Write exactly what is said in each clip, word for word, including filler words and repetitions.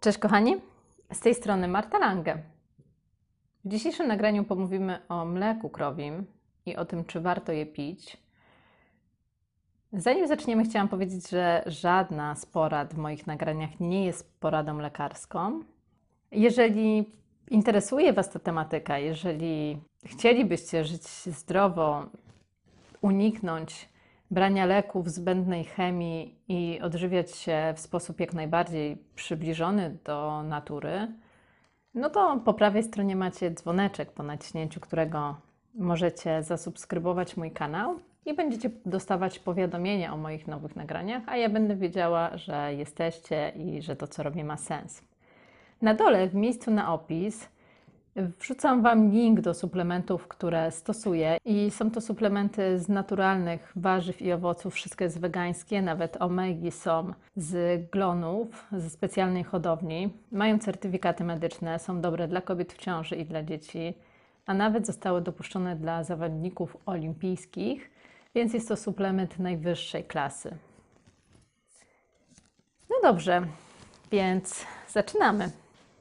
Cześć kochani, z tej strony Marta Lange. W dzisiejszym nagraniu pomówimy o mleku krowim i o tym, czy warto je pić. Zanim zaczniemy, chciałam powiedzieć, że żadna z porad w moich nagraniach nie jest poradą lekarską. Jeżeli interesuje Was ta tematyka, jeżeli chcielibyście żyć zdrowo, uniknąć brania leków, zbędnej chemii i odżywiać się w sposób jak najbardziej przybliżony do natury, no to po prawej stronie macie dzwoneczek, po naciśnięciu którego możecie zasubskrybować mój kanał i będziecie dostawać powiadomienia o moich nowych nagraniach, a ja będę wiedziała, że jesteście i że to, co robię, ma sens. Na dole, w miejscu na opis, wrzucam Wam link do suplementów, które stosuję i są to suplementy z naturalnych warzyw i owoców, wszystko jest wegańskie, nawet omegi są z glonów, ze specjalnej hodowli. Mają certyfikaty medyczne, są dobre dla kobiet w ciąży i dla dzieci, a nawet zostały dopuszczone dla zawodników olimpijskich, więc jest to suplement najwyższej klasy. No dobrze, więc zaczynamy.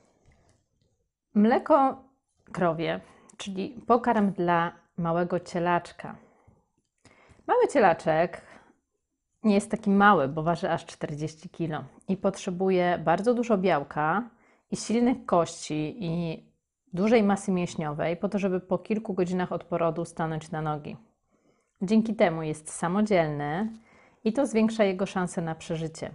Mleko krowie, czyli pokarm dla małego cielaczka. Mały cielaczek nie jest taki mały, bo waży aż czterdzieści kilo i potrzebuje bardzo dużo białka i silnych kości i dużej masy mięśniowej po to, żeby po kilku godzinach od porodu stanąć na nogi. Dzięki temu jest samodzielny i to zwiększa jego szanse na przeżycie.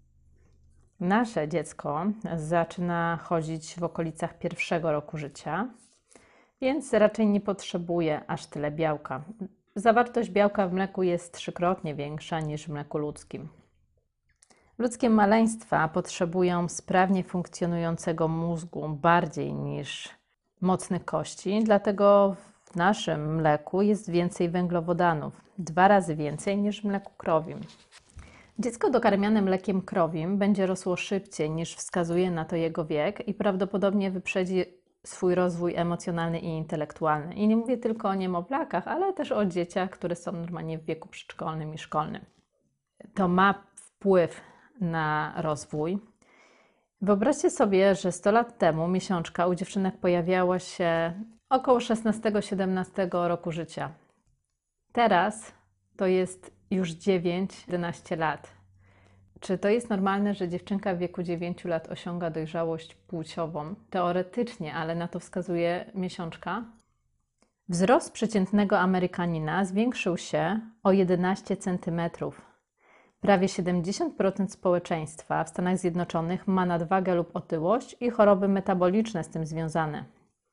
Nasze dziecko zaczyna chodzić w okolicach pierwszego roku życia, więc raczej nie potrzebuje aż tyle białka. Zawartość białka w mleku jest trzykrotnie większa niż w mleku ludzkim. Ludzkie maleństwa potrzebują sprawnie funkcjonującego mózgu bardziej niż mocnych kości, dlatego w naszym mleku jest więcej węglowodanów, dwa razy więcej niż w mleku krowim. Dziecko dokarmiane mlekiem krowim będzie rosło szybciej niż wskazuje na to jego wiek i prawdopodobnie wyprzedzi swój rozwój emocjonalny i intelektualny. I nie mówię tylko o niemowlakach, ale też o dzieciach, które są normalnie w wieku przedszkolnym i szkolnym. To ma wpływ na rozwój. Wyobraźcie sobie, że sto lat temu miesiączka u dziewczynek pojawiała się około szesnastego siedemnastego roku życia. Teraz to jest już dziewięć jedenaście lat. Czy to jest normalne, że dziewczynka w wieku dziewięciu lat osiąga dojrzałość płciową? Teoretycznie, ale na to wskazuje miesiączka. Wzrost przeciętnego Amerykanina zwiększył się o jedenaście centymetrów. Prawie siedemdziesiąt procent społeczeństwa w Stanach Zjednoczonych ma nadwagę lub otyłość i choroby metaboliczne z tym związane.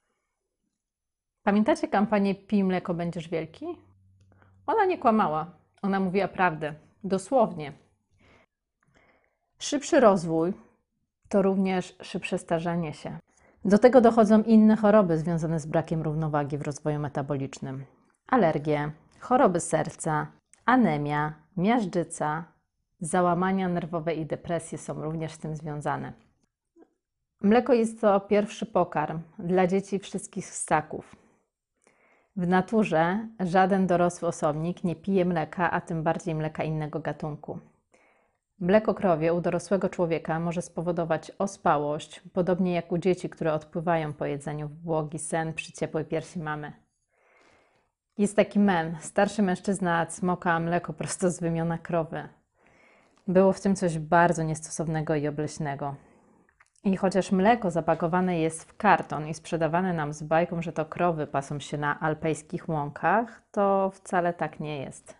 Pamiętacie kampanię Pij mleko, będziesz wielki? Ona nie kłamała. Ona mówiła prawdę. Dosłownie. Szybszy rozwój to również szybsze starzenie się. Do tego dochodzą inne choroby związane z brakiem równowagi w rozwoju metabolicznym. Alergie, choroby serca, anemia, miażdżyca, załamania nerwowe i depresje są również z tym związane. Mleko jest to pierwszy pokarm dla dzieci wszystkich ssaków. W naturze żaden dorosły osobnik nie pije mleka, a tym bardziej mleka innego gatunku. Mleko krowie u dorosłego człowieka może spowodować ospałość, podobnie jak u dzieci, które odpływają po jedzeniu w błogi sen przy ciepłej piersi mamy. Jest taki mem, starszy mężczyzna cmoka mleko prosto z wymiona krowy. Było w tym coś bardzo niestosownego i obleśnego. I chociaż mleko zapakowane jest w karton i sprzedawane nam z bajką, że to krowy pasą się na alpejskich łąkach, to wcale tak nie jest.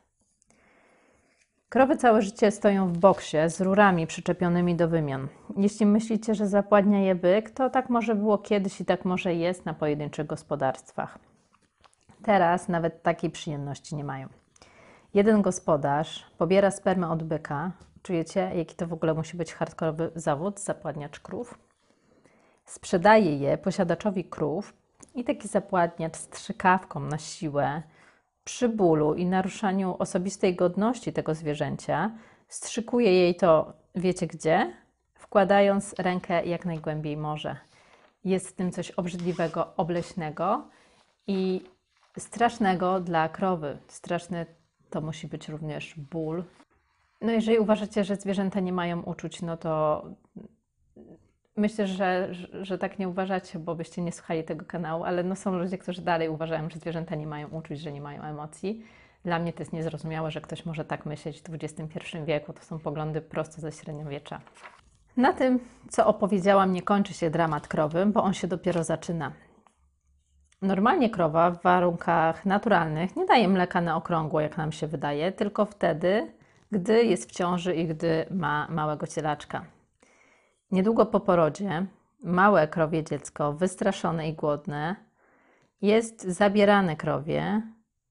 Krowy całe życie stoją w boksie z rurami przyczepionymi do wymion. Jeśli myślicie, że zapładnia je byk, to tak może było kiedyś i tak może jest na pojedynczych gospodarstwach. Teraz nawet takiej przyjemności nie mają. Jeden gospodarz pobiera spermę od byka. Czujecie, jaki to w ogóle musi być hardkorowy zawód, zapładniacz krów? Sprzedaje je posiadaczowi krów i taki zapładniacz strzykawką na siłę, przy bólu i naruszaniu osobistej godności tego zwierzęcia, strzykuje jej to, wiecie gdzie? Wkładając rękę jak najgłębiej może. Jest w tym coś obrzydliwego, obleśnego i strasznego dla krowy. Straszny to musi być również ból. No jeżeli uważacie, że zwierzęta nie mają uczuć, no to myślę, że, że, że tak nie uważacie, bo byście nie słuchali tego kanału, ale no są ludzie, którzy dalej uważają, że zwierzęta nie mają uczuć, że nie mają emocji. Dla mnie to jest niezrozumiałe, że ktoś może tak myśleć w dwudziestym pierwszym wieku. To są poglądy prosto ze średniowiecza. Na tym, co opowiedziałam, nie kończy się dramat krowy, bo on się dopiero zaczyna. Normalnie krowa w warunkach naturalnych nie daje mleka na okrągło, jak nam się wydaje, tylko wtedy, gdy jest w ciąży i gdy ma małego cielaczka. Niedługo po porodzie małe krowie dziecko, wystraszone i głodne, jest zabierane krowie.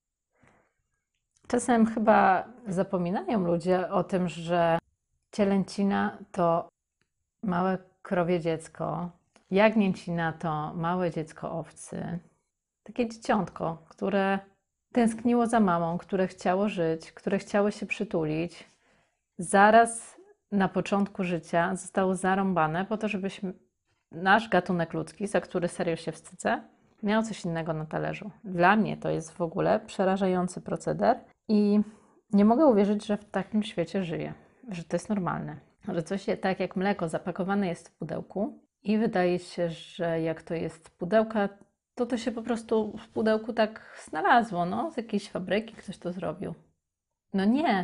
Czasem chyba zapominają ludzie o tym, że cielęcina to małe krowie dziecko, jagnięcina to małe dziecko owcy. Takie dzieciątko, które tęskniło za mamą, które chciało żyć, które chciało się przytulić. Zaraz na początku życia zostało zarąbane po to, żebyśmy, nasz gatunek ludzki, za który serio się wstydzę, miał coś innego na talerzu. Dla mnie to jest w ogóle przerażający proceder i nie mogę uwierzyć, że w takim świecie żyję, że to jest normalne. Że coś tak jak mleko zapakowane jest w pudełku i wydaje się, że jak to jest z pudełka, to to się po prostu w pudełku tak znalazło, no, z jakiejś fabryki ktoś to zrobił. No nie.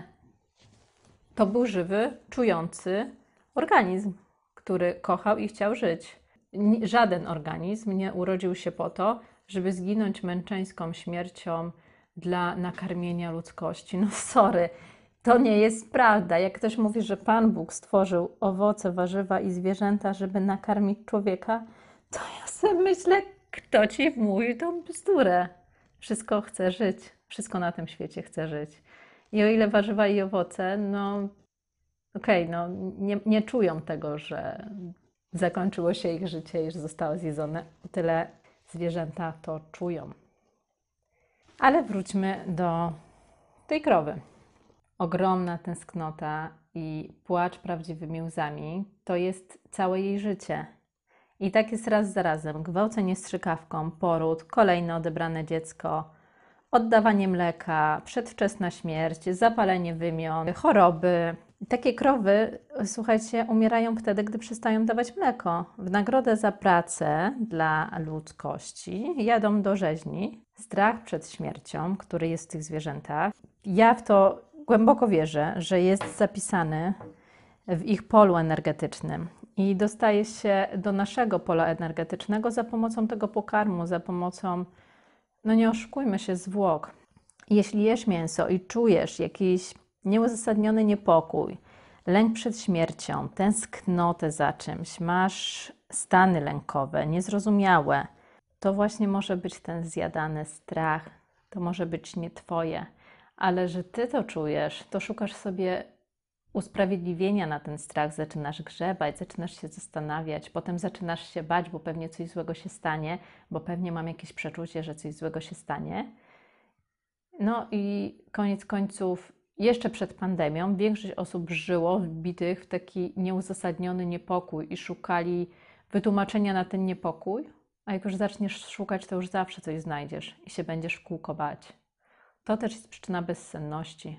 To był żywy, czujący organizm, który kochał i chciał żyć. Żaden organizm nie urodził się po to, żeby zginąć męczeńską śmiercią dla nakarmienia ludzkości. No sorry, to nie jest prawda. Jak ktoś mówi, że Pan Bóg stworzył owoce, warzywa i zwierzęta, żeby nakarmić człowieka, to ja sobie myślę, kto ci wmówił tą bzdurę? Wszystko chce żyć. Wszystko na tym świecie chce żyć. I o ile warzywa i owoce, no okej, okay, no nie, nie czują tego, że zakończyło się ich życie i że zostało zjedzone, o tyle zwierzęta to czują. Ale wróćmy do tej krowy. Ogromna tęsknota i płacz prawdziwymi łzami to jest całe jej życie. I tak jest raz za razem. Gwałcenie strzykawką, poród, kolejne odebrane dziecko, oddawanie mleka, przedwczesna śmierć, zapalenie wymion, choroby. Takie krowy, słuchajcie, umierają wtedy, gdy przestają dawać mleko. W nagrodę za pracę dla ludzkości jadą do rzeźni. Strach przed śmiercią, który jest w tych zwierzętach. Ja w to głęboko wierzę, że jest zapisany w ich polu energetycznym i dostaje się do naszego pola energetycznego za pomocą tego pokarmu, za pomocą, no nie oszukujmy się, zwłok. Jeśli jesz mięso i czujesz jakiś nieuzasadniony niepokój, lęk przed śmiercią, tęsknotę za czymś, masz stany lękowe, niezrozumiałe, to właśnie może być ten zjadany strach, to może być nie twoje, ale że ty to czujesz, to szukasz sobie usprawiedliwienia na ten strach, zaczynasz grzebać, zaczynasz się zastanawiać, potem zaczynasz się bać, bo pewnie coś złego się stanie, bo pewnie mam jakieś przeczucie, że coś złego się stanie. No i koniec końców, jeszcze przed pandemią większość osób żyło wbitych w taki nieuzasadniony niepokój i szukali wytłumaczenia na ten niepokój, a jak już zaczniesz szukać, to już zawsze coś znajdziesz i się będziesz w kółko bać. To też jest przyczyna bezsenności.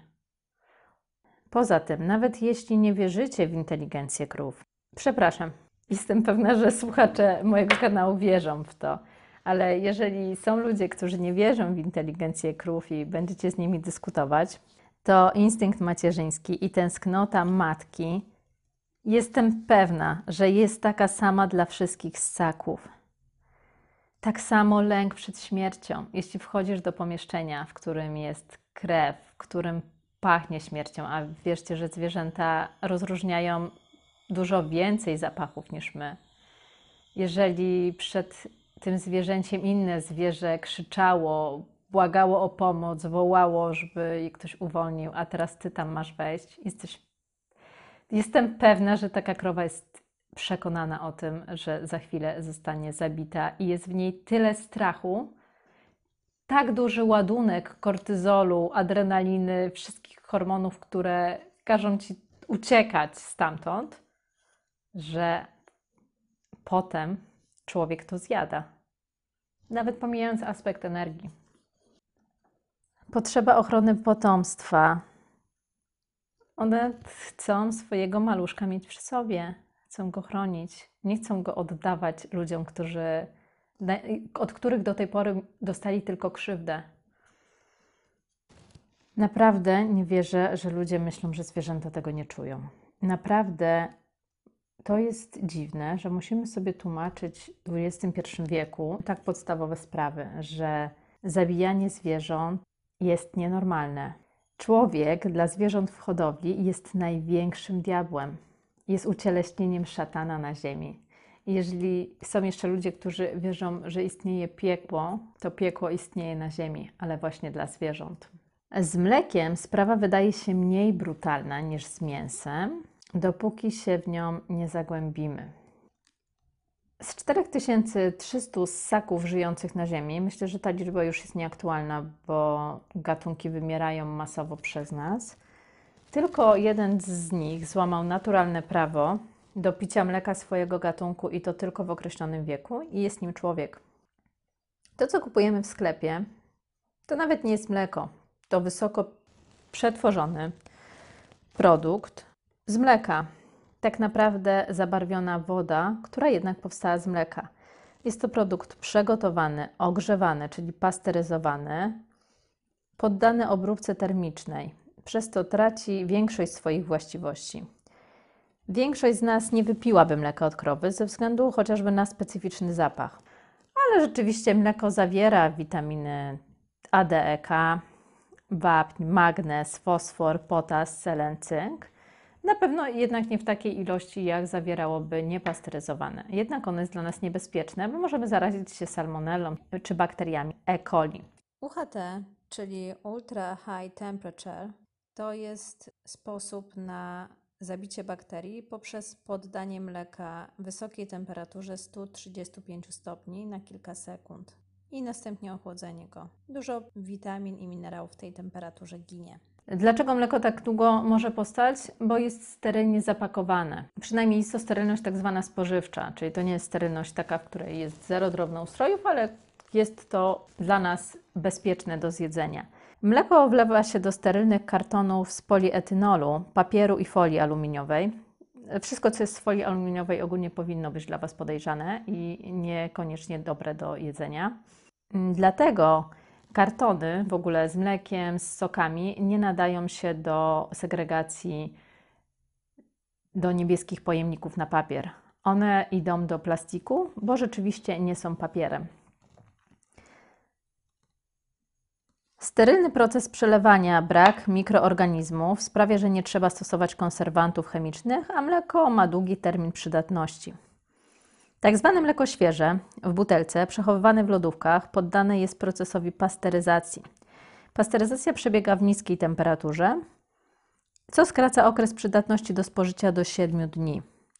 Poza tym, nawet jeśli nie wierzycie w inteligencję krów, przepraszam, jestem pewna, że słuchacze mojego kanału wierzą w to, ale jeżeli są ludzie, którzy nie wierzą w inteligencję krów i będziecie z nimi dyskutować, to instynkt macierzyński i tęsknota matki, jestem pewna, że jest taka sama dla wszystkich ssaków. Tak samo lęk przed śmiercią. Jeśli wchodzisz do pomieszczenia, w którym jest krew, w którym pachnie śmiercią, a wierzcie, że zwierzęta rozróżniają dużo więcej zapachów niż my. Jeżeli przed tym zwierzęciem inne zwierzę krzyczało, błagało o pomoc, wołało, żeby je ktoś uwolnił, a teraz ty tam masz wejść, jesteś... jestem pewna, że taka krowa jest przekonana o tym, że za chwilę zostanie zabita i jest w niej tyle strachu, tak duży ładunek kortyzolu, adrenaliny, wszystkich hormonów, które każą ci uciekać stamtąd, że potem człowiek to zjada. Nawet pomijając aspekt energii. Potrzeba ochrony potomstwa. One chcą swojego maluszka mieć przy sobie. chcą go chronić, nie chcą go oddawać ludziom, którzy, od których do tej pory dostali tylko krzywdę. Naprawdę nie wierzę, że ludzie myślą, że zwierzęta tego nie czują. Naprawdę to jest dziwne, że musimy sobie tłumaczyć w dwudziestym pierwszym wieku tak podstawowe sprawy, że zabijanie zwierząt jest nienormalne. Człowiek dla zwierząt w hodowli jest największym diabłem. Jest ucieleśnieniem szatana na ziemi. Jeżeli są jeszcze ludzie, którzy wierzą, że istnieje piekło, to piekło istnieje na ziemi, ale właśnie dla zwierząt. Z mlekiem sprawa wydaje się mniej brutalna niż z mięsem, dopóki się w nią nie zagłębimy. Z cztery tysiące trzysta ssaków żyjących na Ziemi, myślę, że ta liczba już jest nieaktualna, bo gatunki wymierają masowo przez nas. Tylko jeden z nich złamał naturalne prawo do picia mleka swojego gatunku i to tylko w określonym wieku i jest nim człowiek. To, co kupujemy w sklepie, to nawet nie jest mleko. To wysoko przetworzony produkt z mleka. Tak naprawdę zabarwiona woda, która jednak powstała z mleka. Jest to produkt przygotowany, ogrzewany, czyli pasteryzowany, poddany obróbce termicznej. Przez to traci większość swoich właściwości. Większość z nas nie wypiłaby mleka od krowy ze względu chociażby na specyficzny zapach. Ale rzeczywiście mleko zawiera witaminy A, D, E, K, wapń, magnez, fosfor, potas, selen, cynk. Na pewno jednak nie w takiej ilości, jak zawierałoby niepasteryzowane. Jednak ono jest dla nas niebezpieczne, bo możemy zarazić się salmonellą czy bakteriami E. coli. U H T, czyli Ultra High Temperature, to jest sposób na zabicie bakterii poprzez poddanie mleka wysokiej temperaturze sto trzydzieści pięć stopni na kilka sekund i następnie ochłodzenie go. Dużo witamin i minerałów w tej temperaturze ginie. Dlaczego mleko tak długo może postać? Bo jest sterylnie zapakowane. Przynajmniej jest to sterylność tak zwana spożywcza, czyli to nie jest sterylność taka, w której jest zero drobnoustrojów, ale jest to dla nas bezpieczne do zjedzenia. Mleko wlewa się do sterylnych kartonów z polietynolu, papieru i folii aluminiowej. Wszystko, co jest z folii aluminiowej, ogólnie powinno być dla Was podejrzane i niekoniecznie dobre do jedzenia. Dlatego kartony w ogóle z mlekiem, z sokami nie nadają się do segregacji do niebieskich pojemników na papier. One idą do plastiku, bo rzeczywiście nie są papierem. Sterylny proces przelewania, brak mikroorganizmów sprawia, że nie trzeba stosować konserwantów chemicznych, a mleko ma długi termin przydatności. Tak zwane mleko świeże w butelce, przechowywane w lodówkach, poddane jest procesowi pasteryzacji. Pasteryzacja przebiega w niskiej temperaturze, co skraca okres przydatności do spożycia do siedmiu dni.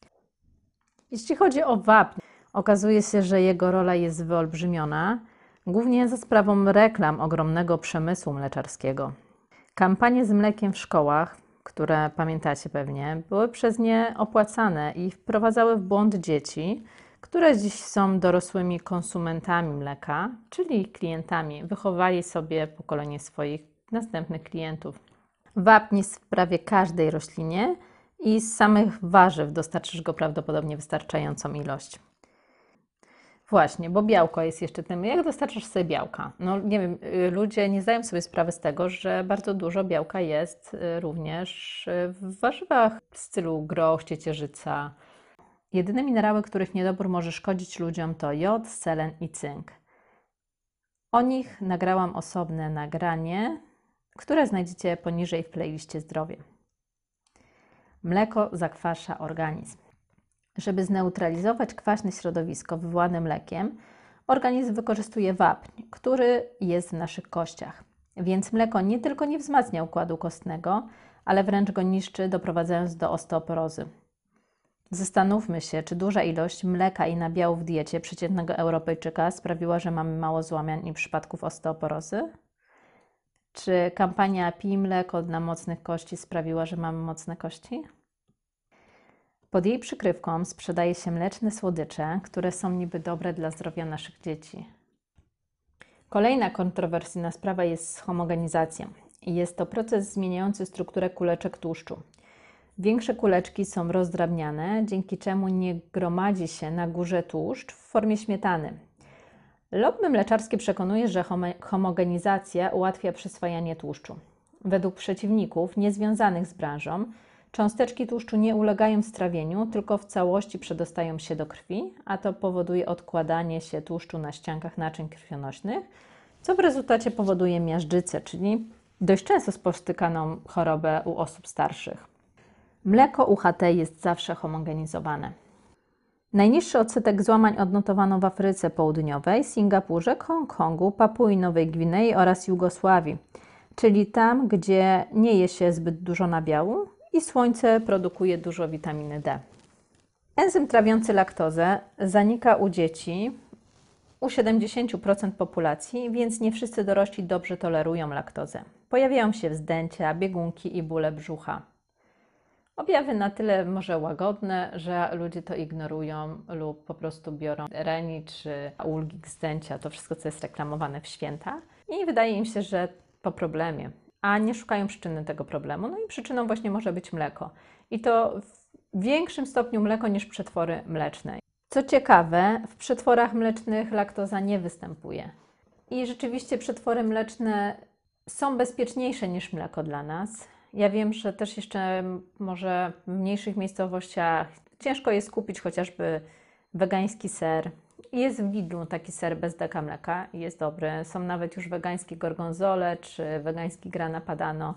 Jeśli chodzi o wapń, okazuje się, że jego rola jest wyolbrzymiona, głównie za sprawą reklam ogromnego przemysłu mleczarskiego. Kampanie z mlekiem w szkołach, które pamiętacie pewnie, były przez nie opłacane i wprowadzały w błąd dzieci, które dziś są dorosłymi konsumentami mleka, czyli klientami. Wychowali sobie pokolenie swoich następnych klientów. Wapń jest w prawie każdej roślinie i z samych warzyw dostarczysz go prawdopodobnie wystarczającą ilość. Właśnie, bo białko jest jeszcze tym. Jak dostarczasz sobie białka? No nie wiem, ludzie nie zdają sobie sprawy z tego, że bardzo dużo białka jest również w warzywach w stylu groch, ciecierzyca. Jedyne minerały, których niedobór może szkodzić ludziom, to jod, selen i cynk. O nich nagrałam osobne nagranie, które znajdziecie poniżej w playliście zdrowie. Mleko zakwasza organizm. Żeby zneutralizować kwaśne środowisko wywołane mlekiem, organizm wykorzystuje wapń, który jest w naszych kościach. Więc mleko nie tylko nie wzmacnia układu kostnego, ale wręcz go niszczy, doprowadzając do osteoporozy. Zastanówmy się, czy duża ilość mleka i nabiału w diecie przeciętnego Europejczyka sprawiła, że mamy mało złamań i przypadków osteoporozy? Czy kampania Pij mleko dla mocnych kości sprawiła, że mamy mocne kości? Pod jej przykrywką sprzedaje się mleczne słodycze, które są niby dobre dla zdrowia naszych dzieci. Kolejna kontrowersyjna sprawa jest homogenizacja. Jest to proces zmieniający strukturę kuleczek tłuszczu. Większe kuleczki są rozdrabniane, dzięki czemu nie gromadzi się na górze tłuszcz w formie śmietany. Lobby mleczarskie przekonuje, że homogenizacja ułatwia przyswajanie tłuszczu. Według przeciwników niezwiązanych z branżą cząsteczki tłuszczu nie ulegają strawieniu, tylko w całości przedostają się do krwi, a to powoduje odkładanie się tłuszczu na ściankach naczyń krwionośnych, co w rezultacie powoduje miażdżycę, czyli dość często spotykaną chorobę u osób starszych. Mleko U H T jest zawsze homogenizowane. Najniższy odsetek złamań odnotowano w Afryce Południowej, Singapurze, Hongkongu, Papui Nowej Gwinei oraz Jugosławii, czyli tam, gdzie nie je się zbyt dużo nabiału i słońce produkuje dużo witaminy D. Enzym trawiący laktozę zanika u dzieci, u siedemdziesiąt procent populacji, więc nie wszyscy dorośli dobrze tolerują laktozę. Pojawiają się wzdęcia, biegunki i bóle brzucha. Objawy na tyle może łagodne, że ludzie to ignorują lub po prostu biorą reni czy ulgi zdjęcia, to wszystko, co jest reklamowane w święta i wydaje im się, że po problemie, a nie szukają przyczyny tego problemu. No i przyczyną właśnie może być mleko. I to w większym stopniu mleko niż przetwory mleczne. Co ciekawe, w przetworach mlecznych laktoza nie występuje. I rzeczywiście przetwory mleczne są bezpieczniejsze niż mleko dla nas. Ja wiem, że też jeszcze może w mniejszych miejscowościach ciężko jest kupić chociażby wegański ser. Jest w Lidlu taki ser bez deka mleka i jest dobry. Są nawet już wegańskie gorgonzole czy wegański grana padano.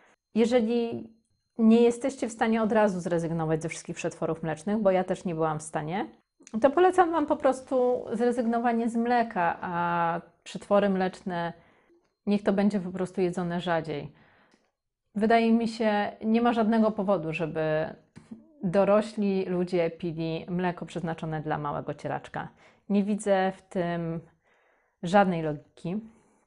Jeżeli nie jesteście w stanie od razu zrezygnować ze wszystkich przetworów mlecznych, bo ja też nie byłam w stanie, to polecam Wam po prostu zrezygnowanie z mleka, a przetwory mleczne niech to będzie po prostu jedzone rzadziej. Wydaje mi się, nie ma żadnego powodu, żeby dorośli ludzie pili mleko przeznaczone dla małego cielaczka. Nie widzę w tym żadnej logiki.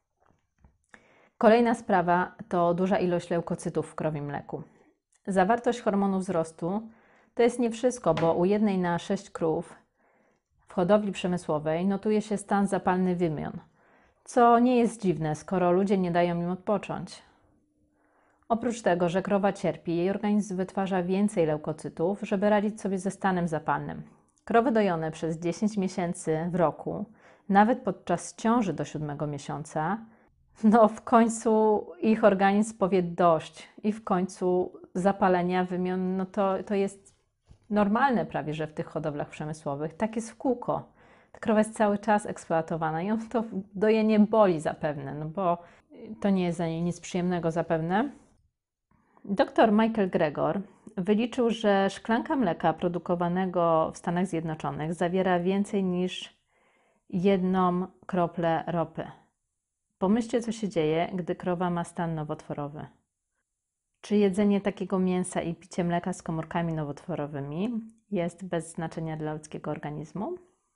Kolejna sprawa to duża ilość leukocytów w krowim mleku. Zawartość hormonu wzrostu to jest nie wszystko, bo u jednej na sześć krów w hodowli przemysłowej notuje się stan zapalny wymion, co nie jest dziwne, skoro ludzie nie dają im odpocząć. Oprócz tego, że krowa cierpi, jej organizm wytwarza więcej leukocytów, żeby radzić sobie ze stanem zapalnym. Krowy dojone przez dziesięć miesięcy w roku, nawet podczas ciąży do siódmego miesiąca, no w końcu ich organizm powie dość i w końcu zapalenia wymion, no to, to jest normalne prawie, że w tych hodowlach przemysłowych. Tak jest w kółko. Ta krowa jest cały czas eksploatowana i ją to dojenie boli zapewne, no bo to nie jest za niej nic przyjemnego zapewne. Doktor Michael Greger wyliczył, że szklanka mleka produkowanego w Stanach Zjednoczonych zawiera więcej niż jedną kroplę ropy. Pomyślcie, co się dzieje, gdy krowa ma stan nowotworowy. Czy jedzenie takiego mięsa i picie mleka z komórkami nowotworowymi jest bez znaczenia dla ludzkiego organizmu?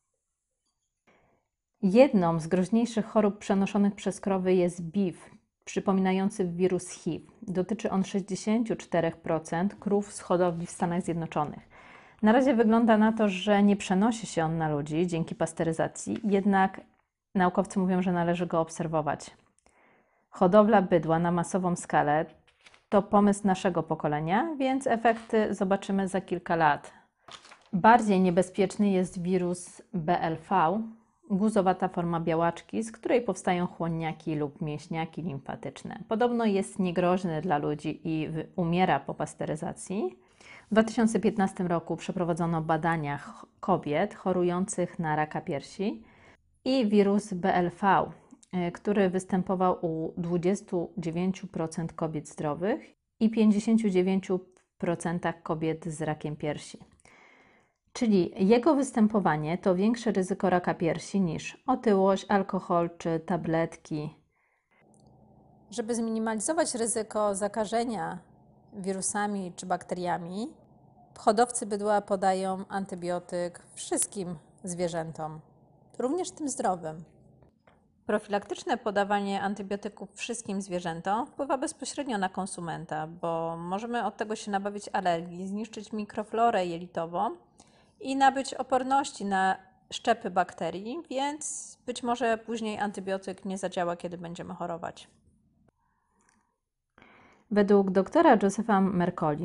Jedną z groźniejszych chorób przenoszonych przez krowy jest B I V, przypominający wirus H I V. Dotyczy on sześćdziesiąt cztery procent krów z hodowli w Stanach Zjednoczonych. Na razie wygląda na to, że nie przenosi się on na ludzi dzięki pasteryzacji, jednak naukowcy mówią, że należy go obserwować. Hodowla bydła na masową skalę to pomysł naszego pokolenia, więc efekty zobaczymy za kilka lat. Bardziej niebezpieczny jest wirus B L V, guzowata forma białaczki, z której powstają chłonniaki lub mięśniaki limfatyczne. Podobno jest niegroźny dla ludzi i umiera po pasteryzacji. W dwa tysiące piętnastym roku przeprowadzono badania kobiet chorujących na raka piersi i wirus B L V, który występował u dwudziestu dziewięciu procent kobiet zdrowych i pięćdziesięciu dziewięciu procent kobiet z rakiem piersi. Czyli jego występowanie to większe ryzyko raka piersi niż otyłość, alkohol czy tabletki. Żeby zminimalizować ryzyko zakażenia wirusami czy bakteriami, hodowcy bydła podają antybiotyk wszystkim zwierzętom, również tym zdrowym. Profilaktyczne podawanie antybiotyków wszystkim zwierzętom wpływa bezpośrednio na konsumenta, bo możemy od tego się nabawić alergii, zniszczyć mikroflorę jelitową i nabyć oporności na szczepy bakterii, więc być może później antybiotyk nie zadziała, kiedy będziemy chorować. Według doktora Josepha Mercoli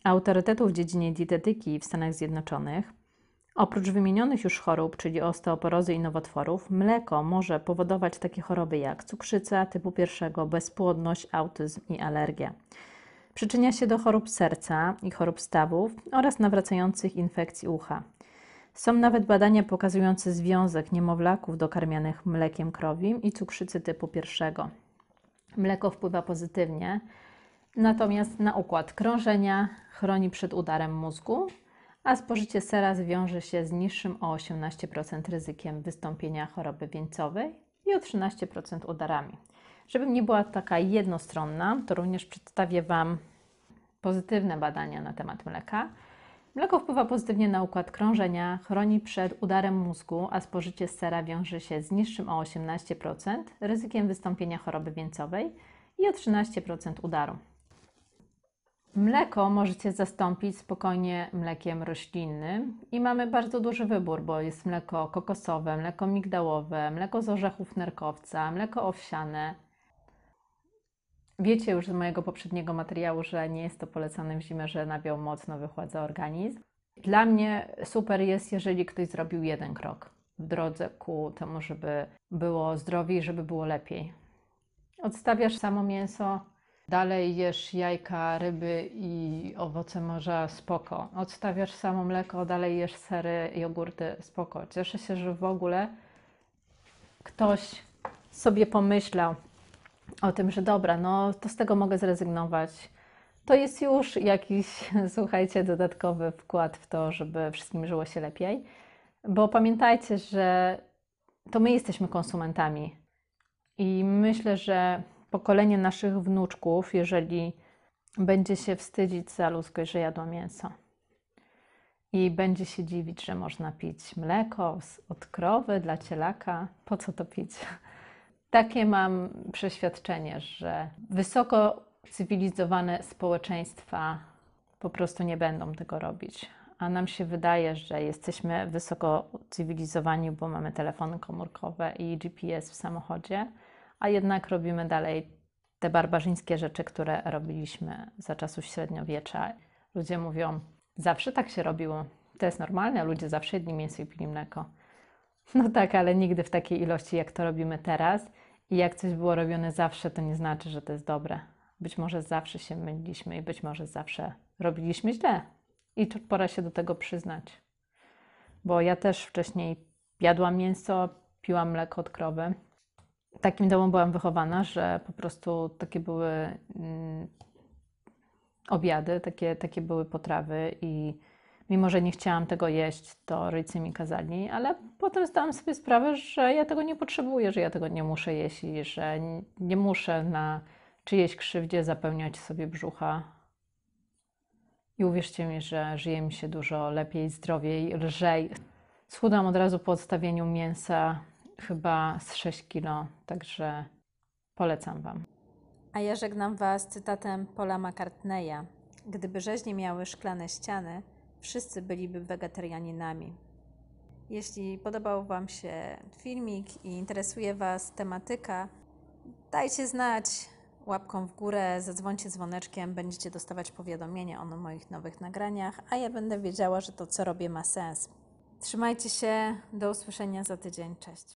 autorytetów w dziedzinie dietetyki w Stanach Zjednoczonych, oprócz wymienionych już chorób, czyli osteoporozy i nowotworów, mleko może powodować takie choroby jak cukrzyca typu pierwszego, bezpłodność, autyzm i alergia. Przyczynia się do chorób serca i chorób stawów oraz nawracających infekcji ucha. Są nawet badania pokazujące związek niemowlaków dokarmianych mlekiem krowim i cukrzycy typu pierwszego. Mleko wpływa pozytywnie, natomiast na układ krążenia, chroni przed udarem mózgu, a spożycie sera wiąże się z niższym o osiemnaście procent ryzykiem wystąpienia choroby wieńcowej i o trzynaście procent udarami. Żebym nie była taka jednostronna, to również przedstawię Wam pozytywne badania na temat mleka. Mleko wpływa pozytywnie na układ krążenia, chroni przed udarem mózgu, a spożycie sera wiąże się z niższym o osiemnaście procent ryzykiem wystąpienia choroby wieńcowej i o trzynaście procent udaru. Mleko możecie zastąpić spokojnie mlekiem roślinnym i mamy bardzo duży wybór, bo jest mleko kokosowe, mleko migdałowe, mleko z orzechów nerkowca, mleko owsiane. Wiecie już z mojego poprzedniego materiału, że nie jest to polecane w zimę, że nabiał mocno wychładza organizm. Dla mnie super jest, jeżeli ktoś zrobił jeden krok w drodze ku temu, żeby było zdrowiej, żeby było lepiej. Odstawiasz samo mięso, dalej jesz jajka, ryby i owoce morza, spoko. Odstawiasz samo mleko, dalej jesz sery, jogurty, spoko. Cieszę się, że w ogóle ktoś sobie pomyślał o tym, że dobra, no to z tego mogę zrezygnować. To jest już jakiś, słuchajcie, dodatkowy wkład w to, żeby wszystkim żyło się lepiej. Bo pamiętajcie, że to my jesteśmy konsumentami. I myślę, że pokolenie naszych wnuczków, jeżeli będzie się wstydzić za ludzkość, że jadła mięso i będzie się dziwić, że można pić mleko od krowy dla cielaka, po co to pić? Takie mam przeświadczenie, że wysoko cywilizowane społeczeństwa po prostu nie będą tego robić. A nam się wydaje, że jesteśmy wysoko cywilizowani, bo mamy telefony komórkowe i G P S w samochodzie, a jednak robimy dalej te barbarzyńskie rzeczy, które robiliśmy za czasów średniowiecza. Ludzie mówią, zawsze tak się robiło, to jest normalne, ludzie zawsze jedli mięso i pili mleko. No tak, ale nigdy w takiej ilości, jak to robimy teraz. I jak coś było robione zawsze, to nie znaczy, że to jest dobre. Być może zawsze się myliliśmy i być może zawsze robiliśmy źle. I pora się do tego przyznać. Bo ja też wcześniej jadłam mięso, piłam mleko od krowy. W takim domu byłam wychowana, że po prostu takie były mm, obiady, takie, takie były potrawy i mimo, że nie chciałam tego jeść, to rodzice mi kazali, ale potem zdałam sobie sprawę, że ja tego nie potrzebuję, że ja tego nie muszę jeść i że nie muszę na czyjejś krzywdzie zapełniać sobie brzucha. I uwierzcie mi, że żyje mi się dużo lepiej, zdrowiej, lżej. Schudłam od razu po odstawieniu mięsa chyba z sześć kilo, także polecam Wam. A ja żegnam Was cytatem Paula McCartneya. Gdyby rzeźnie miały szklane ściany, wszyscy byliby wegetarianinami. Jeśli podobał Wam się filmik i interesuje Was tematyka, dajcie znać łapką w górę, zadzwońcie dzwoneczkiem, będziecie dostawać powiadomienia o moich nowych nagraniach, a ja będę wiedziała, że to, co robię, ma sens. Trzymajcie się, do usłyszenia za tydzień. Cześć.